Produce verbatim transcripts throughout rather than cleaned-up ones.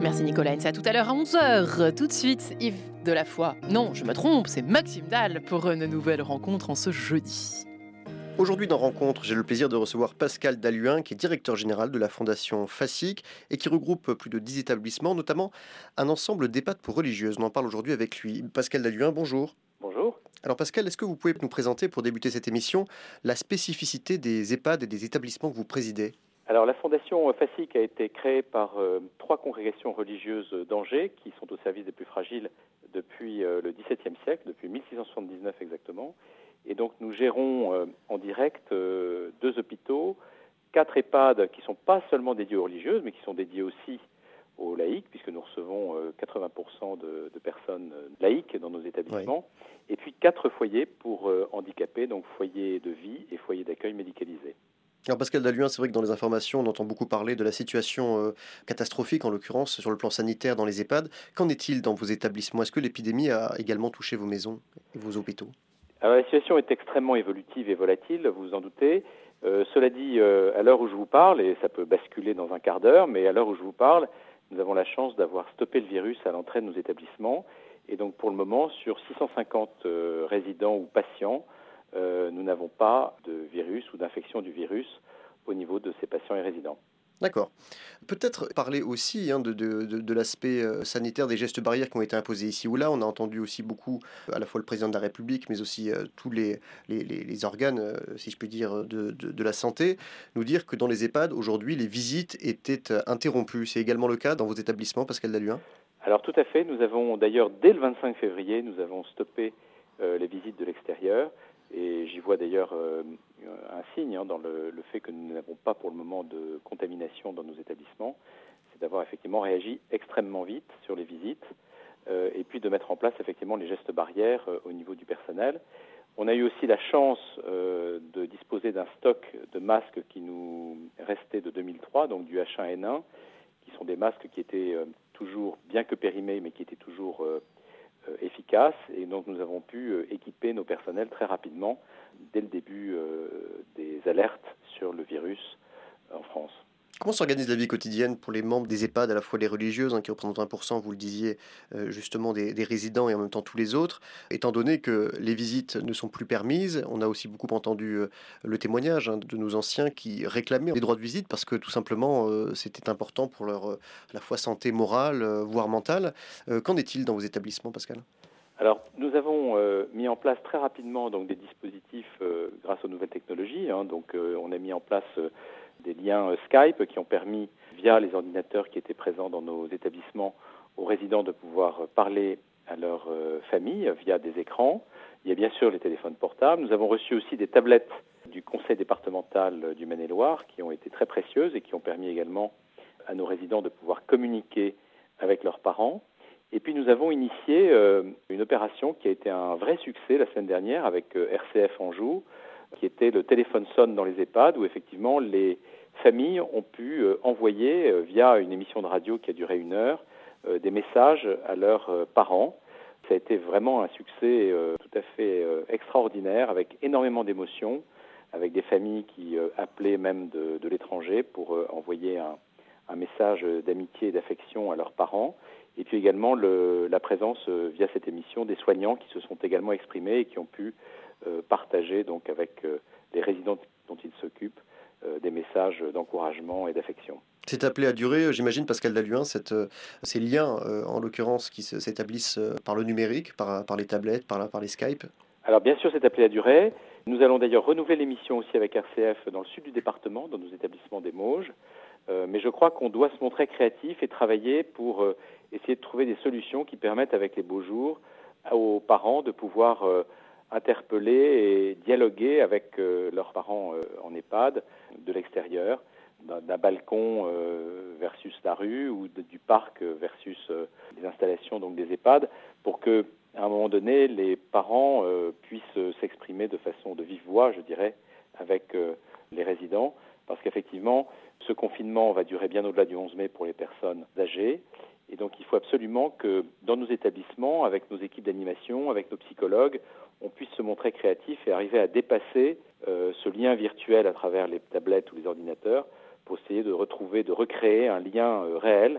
Merci Nicolas, c'est à tout à l'heure à onze heures. Tout de suite, Yves Delafoy. Non, je me trompe, c'est Maxime Dalle pour une nouvelle rencontre en ce jeudi. Aujourd'hui dans Rencontre, j'ai le plaisir de recevoir Pascal Dalluin, qui est directeur général de la Fondation FASIC et qui regroupe plus de dix établissements, notamment un ensemble d'EHPAD pour religieuses. On en parle aujourd'hui avec lui. Pascal Dalluin, bonjour. Bonjour. Alors Pascal, est-ce que vous pouvez nous présenter, pour débuter cette émission, la spécificité des EHPAD et des établissements que vous présidez ? Alors la Fondation FASIC a été créée par euh, trois congrégations religieuses d'Angers qui sont au service des plus fragiles depuis euh, le dix-septième siècle, depuis mille six cent soixante-dix-neuf exactement. Et donc nous gérons euh, en direct euh, deux hôpitaux, quatre EHPAD qui ne sont pas seulement dédiés aux religieuses, mais qui sont dédiés aussi aux laïcs, puisque nous recevons euh, quatre-vingts pour cent de, de personnes euh, laïques dans nos établissements. Oui. Et puis quatre foyers pour euh, handicapés, donc foyers de vie et foyers d'accueil médicalisés. Alors Pascal Dalluin, c'est vrai que dans les informations, on entend beaucoup parler de la situation euh, catastrophique, en l'occurrence sur le plan sanitaire dans les EHPAD. Qu'en est-il dans vos établissements ? Est-ce que l'épidémie a également touché vos maisons et vos hôpitaux ? Alors, la situation est extrêmement évolutive et volatile, vous vous en doutez. Euh, cela dit, euh, à l'heure où je vous parle, et ça peut basculer dans un quart d'heure, mais à l'heure où je vous parle, nous avons la chance d'avoir stoppé le virus à l'entrée de nos établissements. Et donc pour le moment, sur six cent cinquante euh, résidents ou patients, euh, nous n'avons pas de virus ou d'infection du virus au niveau de ces patients et résidents. D'accord. Peut-être parler aussi hein, de, de, de, de l'aspect euh, sanitaire des gestes barrières qui ont été imposés ici ou là. On a entendu aussi beaucoup, euh, à la fois le président de la République, mais aussi euh, tous les, les, les, les organes, euh, si je puis dire, de, de, de la santé, nous dire que dans les EHPAD, aujourd'hui, les visites étaient euh, interrompues. C'est également le cas dans vos établissements, Pascal Dalluin ? Alors tout à fait. Nous avons d'ailleurs, dès le vingt-cinq février, nous avons stoppé euh, les visites de l'extérieur. Et j'y vois d'ailleurs euh, un signe hein, dans le, le fait que nous n'avons pas pour le moment de contamination dans nos établissements. C'est d'avoir effectivement réagi extrêmement vite sur les visites euh, et puis de mettre en place effectivement les gestes barrières euh, au niveau du personnel. On a eu aussi la chance euh, de disposer d'un stock de masques qui nous restait de deux mille trois, donc du H un N un, qui sont des masques qui étaient euh, toujours, bien que périmés, mais qui étaient toujours euh, euh, efficaces. Et donc nous avons pu euh, équiper nos personnels très rapidement dès le début euh, des alertes sur le virus en France. Comment s'organise la vie quotidienne pour les membres des EHPAD, à la fois les religieuses, hein, qui représentent vingt pour cent, vous le disiez, euh, justement des, des résidents et en même temps tous les autres, étant donné que les visites ne sont plus permises? On a aussi beaucoup entendu euh, le témoignage hein, de nos anciens qui réclamaient des droits de visite parce que tout simplement euh, c'était important pour leur euh, à la fois santé morale, euh, voire mentale. Euh, qu'en est-il dans vos établissements, Pascal ? Alors, nous avons euh, mis en place très rapidement donc, des dispositifs euh, grâce aux nouvelles technologies. Hein, donc, euh, on a mis en place euh, des liens euh, Skype qui ont permis, via les ordinateurs qui étaient présents dans nos établissements, aux résidents de pouvoir parler à leur euh, famille via des écrans. Il y a bien sûr les téléphones portables. Nous avons reçu aussi des tablettes du conseil départemental du Maine-et-Loire qui ont été très précieuses et qui ont permis également à nos résidents de pouvoir communiquer avec leurs parents. Et puis nous avons initié euh, une opération qui a été un vrai succès la semaine dernière avec euh, R C F Anjou, qui était le téléphone sonne dans les EHPAD, où effectivement les familles ont pu euh, envoyer euh, via une émission de radio qui a duré une heure euh, des messages à leurs euh, parents. Ça a été vraiment un succès euh, tout à fait euh, extraordinaire, avec énormément d'émotions, avec des familles qui euh, appelaient même de, de l'étranger pour euh, envoyer un, un message d'amitié et d'affection à leurs parents. Et puis également le, la présence euh, via cette émission des soignants qui se sont également exprimés et qui ont pu euh, partager donc avec euh, les résidents dont ils s'occupent euh, des messages d'encouragement et d'affection. C'est appelé à durer, j'imagine, Pascal Dalluin, cette, euh, ces liens, euh, en l'occurrence, qui se, s'établissent euh, par le numérique, par, par les tablettes, par, la, par les Skype. Alors bien sûr, c'est appelé à durer. Nous allons d'ailleurs renouveler l'émission aussi avec R C F dans le sud du département, dans nos établissements des Mauges. Euh, mais je crois qu'on doit se montrer créatif et travailler pour euh, essayer de trouver des solutions qui permettent, avec les beaux jours, aux parents de pouvoir euh, interpeller et dialoguer avec euh, leurs parents euh, en EHPAD de l'extérieur, d'un, d'un balcon euh, versus la rue ou de, du parc versus euh, les installations donc des EHPAD, pour que à un moment donné, les parents euh, puissent s'exprimer de façon de vive voix, je dirais, avec euh, les résidents, parce qu'effectivement, ce confinement va durer bien au-delà du onze mai pour les personnes âgées. Et donc, il faut absolument que dans nos établissements, avec nos équipes d'animation, avec nos psychologues, on puisse se montrer créatifs et arriver à dépasser euh, ce lien virtuel à travers les tablettes ou les ordinateurs pour essayer de retrouver, de recréer un lien euh, réel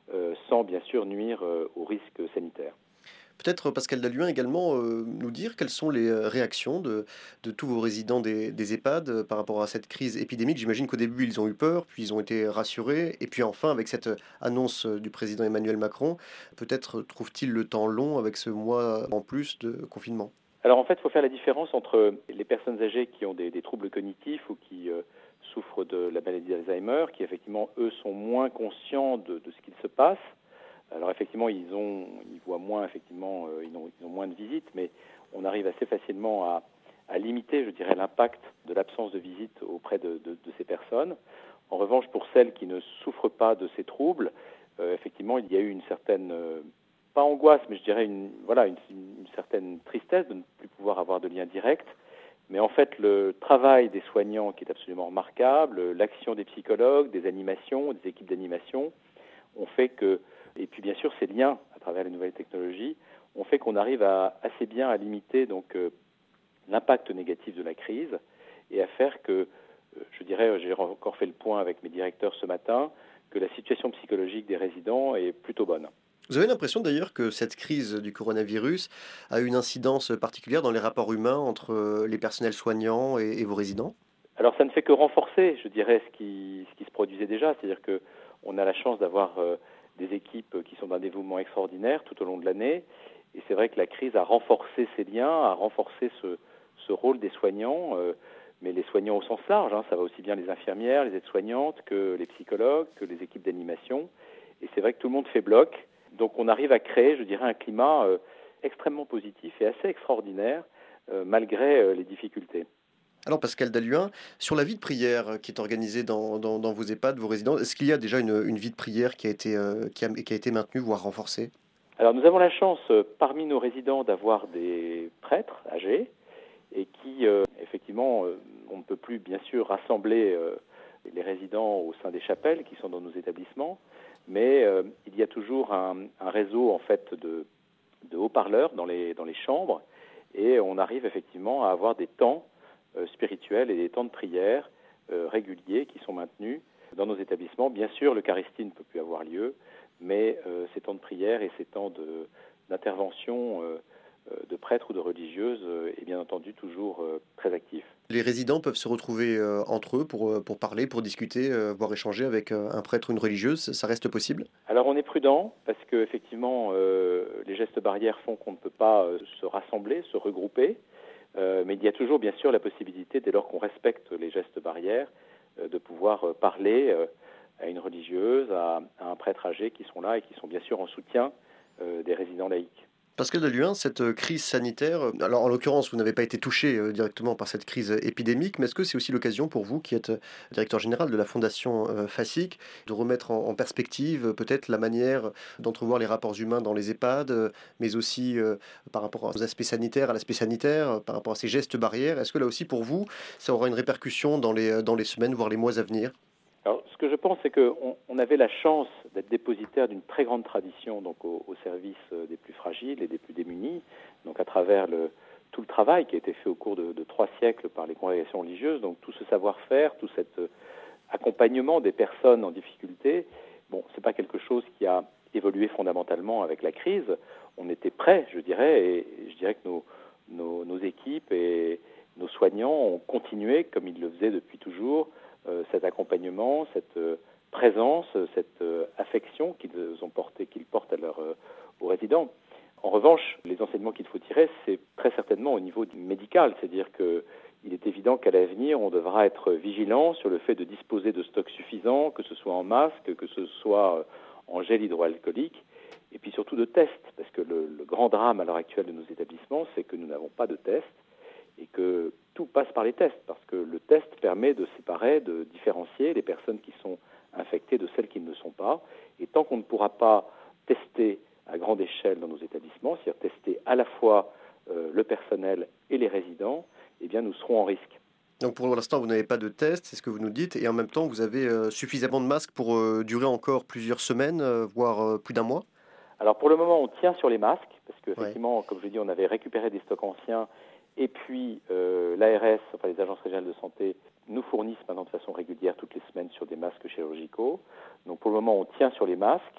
euh, sans bien sûr nuire euh, au risque sanitaire. Peut-être Pascal Dalluin également euh, nous dire quelles sont les euh, réactions de, de tous vos résidents des, des EHPAD euh, par rapport à cette crise épidémique. J'imagine qu'au début ils ont eu peur, puis ils ont été rassurés, et puis enfin avec cette euh, annonce euh, du président Emmanuel Macron, peut-être trouvent-ils le temps long avec ce mois en plus de confinement. Alors en fait, il faut faire la différence entre les personnes âgées qui ont des, des troubles cognitifs ou qui euh, souffrent de la maladie d'Alzheimer, qui effectivement, eux, sont moins conscients de, de ce qu'il se passe. Alors effectivement, ils ont, ils voient moins, effectivement, euh, ils, ont, ils ont moins de visites, mais on arrive assez facilement à, à limiter, je dirais, l'impact de l'absence de visite auprès de, de, de ces personnes. En revanche, pour celles qui ne souffrent pas de ces troubles, euh, effectivement, il y a eu une certaine, euh, pas angoisse, mais je dirais une, voilà, une, une certaine tristesse de ne plus pouvoir avoir de lien direct. Mais en fait, le travail des soignants, qui est absolument remarquable, l'action des psychologues, des animations, des équipes d'animation, ont fait que, et puis bien sûr ces liens à travers les nouvelles technologies, ont fait qu'on arrive à, assez bien à limiter donc euh, l'impact négatif de la crise et à faire que, euh, je dirais, j'ai encore fait le point avec mes directeurs ce matin, que la situation psychologique des résidents est plutôt bonne. Vous avez l'impression d'ailleurs que cette crise du coronavirus a une incidence particulière dans les rapports humains entre euh, les personnels soignants et, et vos résidents? Alors ça ne fait que renforcer, je dirais, ce qui, ce qui se produisait déjà, c'est-à-dire que on a la chance d'avoir euh, des équipes qui sont d'un dévouement extraordinaire tout au long de l'année, et c'est vrai que la crise a renforcé ces liens, a renforcé ce, ce rôle des soignants, euh, mais les soignants au sens large, hein, ça va aussi bien les infirmières, les aides-soignantes, que les psychologues, que les équipes d'animation, et c'est vrai que tout le monde fait bloc, donc on arrive à créer, je dirais, un climat euh, extrêmement positif et assez extraordinaire, euh, malgré euh, les difficultés. Alors Pascal Dalluin, sur la vie de prière euh, qui est organisée dans, dans, dans vos EHPAD, vos résidences, est-ce qu'il y a déjà une, une vie de prière qui a été, euh, qui a, qui a été maintenue, voire renforcée? Alors nous avons la chance, euh, parmi nos résidents, d'avoir des prêtres âgés et qui, euh, effectivement, euh, on ne peut plus bien sûr rassembler euh, les résidents au sein des chapelles qui sont dans nos établissements, mais euh, il y a toujours un, un réseau en fait de, de haut-parleurs dans les, dans les chambres et on arrive effectivement à avoir des temps euh, spirituels et des temps de prière euh, réguliers qui sont maintenus dans nos établissements. Bien sûr, l'Eucharistie ne peut plus avoir lieu, mais euh, ces temps de prière et ces temps de, d'intervention euh, euh, de prêtres ou de religieuses euh, est bien entendu toujours euh, très actif. Les résidents peuvent se retrouver euh, entre eux pour, euh, pour parler, pour discuter, euh, voire échanger avec euh, un prêtre ou une religieuse, ça reste possible? Alors on est prudent parce que effectivement euh, les gestes barrières font qu'on ne peut pas euh, se rassembler, se regrouper, euh, mais il y a toujours bien sûr la possibilité, dès lors qu'on respecte les gestes barrières, euh, de pouvoir euh, parler euh, à une religieuse, à, à un prêtre âgé qui sont là et qui sont bien sûr en soutien euh, des résidents laïcs. Pascal Dalluin, cette euh, crise sanitaire, euh, alors en l'occurrence, vous n'avez pas été touché euh, directement par cette crise euh, épidémique, mais est-ce que c'est aussi l'occasion pour vous, qui êtes euh, directeur général de la Fondation euh, FASIC, de remettre en, en perspective euh, peut-être la manière d'entrevoir les rapports humains dans les EHPAD, euh, mais aussi euh, par rapport aux aspects sanitaires, à l'aspect sanitaire, euh, par rapport à ces gestes barrières? Est-ce que là aussi, pour vous, ça aura une répercussion dans les, euh, dans les semaines, voire les mois à venir? Alors, ce que je pense, c'est qu'on on avait la chance d'être dépositaire d'une très grande tradition donc au, au service des plus fragiles et des plus démunis, donc à travers le, tout le travail qui a été fait au cours de, de trois siècles par les congrégations religieuses, donc tout ce savoir-faire, tout cet euh, accompagnement des personnes en difficulté. Bon, c'est pas quelque chose qui a évolué fondamentalement avec la crise. On était prêts, je dirais, et je dirais que nos, nos, nos équipes et nos soignants ont continué, comme ils le faisaient depuis toujours, euh, cet accompagnement, cette euh, présence, cette euh, affection qu'ils ont porté, qu'ils portent à leurs euh, aux résidents. En revanche, les enseignements qu'il faut tirer, c'est très certainement au niveau médical, c'est-à-dire que il est évident qu'à l'avenir, on devra être vigilant sur le fait de disposer de stocks suffisants, que ce soit en masque, que ce soit en gel hydroalcoolique, et puis surtout de tests, parce que le, le grand drame à l'heure actuelle de nos établissements, c'est que nous n'avons pas de tests, et que tout passe par les tests, parce que le test permet de séparer, de différencier les personnes qui sont infectées de celles qui ne le sont pas, et tant qu'on ne pourra pas tester à grande échelle dans nos établissements, c'est-à-dire tester à la fois euh, le personnel et les résidents, eh bien nous serons en risque. Donc pour l'instant, vous n'avez pas de test, c'est ce que vous nous dites, et en même temps, vous avez euh, suffisamment de masques pour euh, durer encore plusieurs semaines, euh, voire euh, plus d'un mois? Alors pour le moment, on tient sur les masques, parce Ouais. qu'effectivement, comme je l'ai dit, on avait récupéré des stocks anciens, et puis euh, l'A R S, enfin les agences régionales de santé, nous fournissent maintenant de façon régulière toutes les semaines sur des masques chirurgicaux. Donc pour le moment, on tient sur les masques.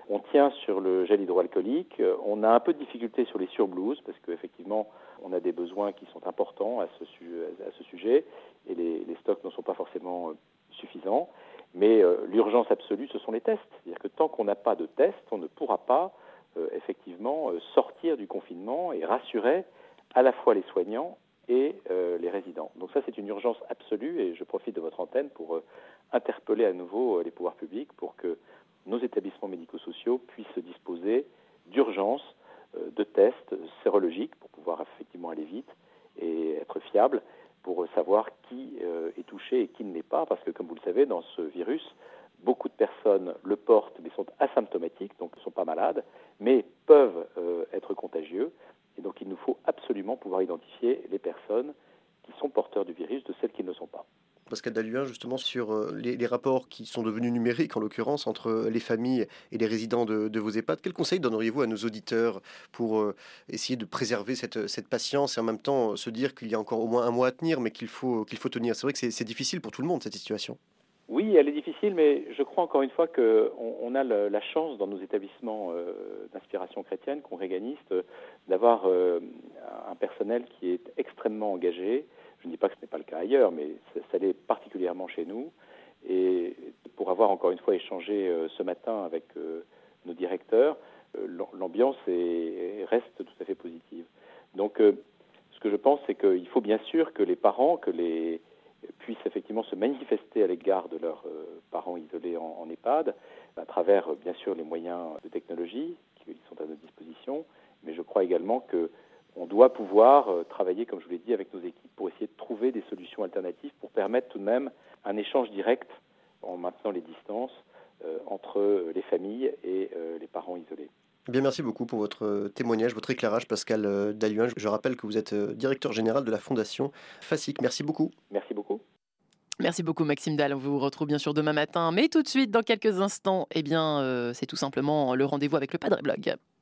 On tient sur le gel hydroalcoolique. On a un peu de difficulté sur les surblouses parce qu'effectivement, on a des besoins qui sont importants à ce, su- à ce sujet et les, les stocks ne sont pas forcément suffisants. Mais euh, l'urgence absolue, ce sont les tests. C'est-à-dire que tant qu'on n'a pas de tests, on ne pourra pas euh, effectivement euh, sortir du confinement et rassurer à la fois les soignants et euh, les résidents. Donc ça, c'est une urgence absolue et je profite de votre antenne pour euh, interpeller à nouveau euh, les pouvoirs publics pour que nos établissements médico-sociaux puissent disposer d'urgence euh, de tests sérologiques pour pouvoir effectivement aller vite et être fiables pour savoir qui euh, est touché et qui ne l'est pas, parce que comme vous le savez, dans ce virus, beaucoup de personnes le portent mais sont asymptomatiques, donc ne sont pas malades, mais peuvent euh, être contagieux. Et donc il nous faut absolument pouvoir identifier les personnes qui sont porteurs du virus de celles qui ne le sont pas. Pascal Daluin, justement, sur euh, les, les rapports qui sont devenus numériques, en l'occurrence, entre les familles et les résidents de, de vos EHPAD, quels conseils donneriez-vous à nos auditeurs pour euh, essayer de préserver cette, cette patience et en même temps euh, se dire qu'il y a encore au moins un mois à tenir, mais qu'il faut, qu'il faut tenir? C'est vrai que c'est, c'est difficile pour tout le monde, cette situation. Oui, elle est difficile, mais je crois encore une fois qu'on on a le, la chance dans nos établissements euh, d'inspiration chrétienne, congréganistes, euh, d'avoir euh, un personnel qui est extrêmement engagé. Je ne dis pas que ce n'est pas le cas ailleurs, mais ça, ça l'est particulièrement chez nous. Et pour avoir encore une fois échangé euh, ce matin avec euh, nos directeurs, euh, l'ambiance est, reste tout à fait positive. Donc, euh, ce que je pense, c'est qu'il faut bien sûr que les parents, que les puissent effectivement se manifester à l'égard de leurs euh, parents isolés en, en EHPAD, à travers euh, bien sûr les moyens de technologie qui sont à notre disposition, mais je crois également qu'on doit pouvoir euh, travailler, comme je vous l'ai dit, avec nos équipes pour essayer de trouver des solutions alternatives pour permettre tout de même un échange direct en maintenant les distances euh, entre les familles et euh, les parents isolés. Bien, merci beaucoup pour votre euh, témoignage, votre éclairage, Pascal euh, Daluin. Je rappelle que vous êtes euh, directeur général de la Fondation FASIC. Merci beaucoup. Merci beaucoup. Merci beaucoup Maxime Dalle, on vous retrouve bien sûr demain matin, mais tout de suite, dans quelques instants, eh bien, euh, c'est tout simplement le rendez-vous avec le Padre Blog.